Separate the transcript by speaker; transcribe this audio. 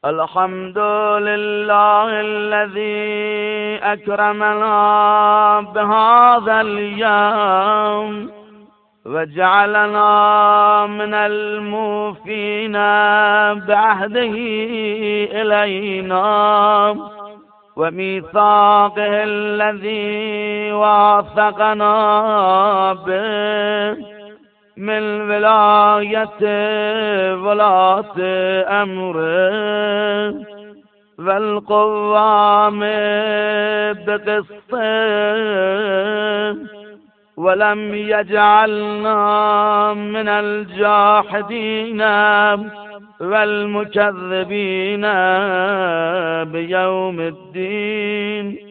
Speaker 1: الحمد لله الذي أكرمنا بهذا اليوم وجعلنا من الموفين بعهده إلينا وميثاقه الذي واثقنا به من ولاية ولاة أمره والقوام بقسطه ولم يجعلنا من الجاحدين والمكذبين بيوم الدين